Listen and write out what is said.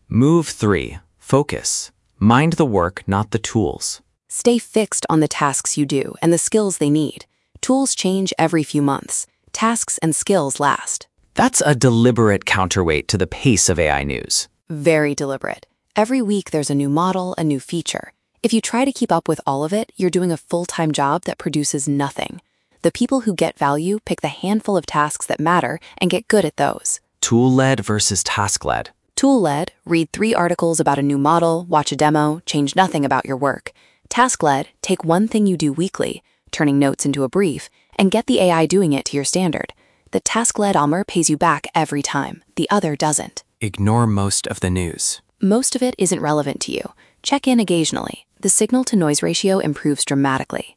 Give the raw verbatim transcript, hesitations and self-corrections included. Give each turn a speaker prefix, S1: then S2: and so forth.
S1: Move three. Focus. Mind the work, not the tools.
S2: Stay fixed on the tasks you do and the skills they need. Tools change every few months. Tasks and skills last.
S1: That's a deliberate counterweight to the pace of A I news.
S2: Very deliberate. Every week there's a new model, a new feature. If you try to keep up with all of it, you're doing a full-time job that produces nothing. The people who get value pick the handful of tasks that matter and get good at those.
S1: Tool-led versus task-led.
S2: Tool-led, read three articles about a new model, watch a demo, change nothing about your work. Task-led, take one thing you do weekly, turning notes into a brief, and get the A I doing it to your standard. The task-led Almer pays you back every time. The other doesn't.
S1: Ignore most of the news.
S2: Most of it isn't relevant to you. Check in occasionally. The signal-to-noise ratio improves dramatically.